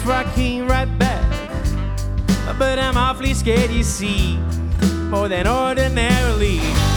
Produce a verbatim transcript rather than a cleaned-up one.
offer, I came right back. But I'm awfully scared, you see, more than ordinarily.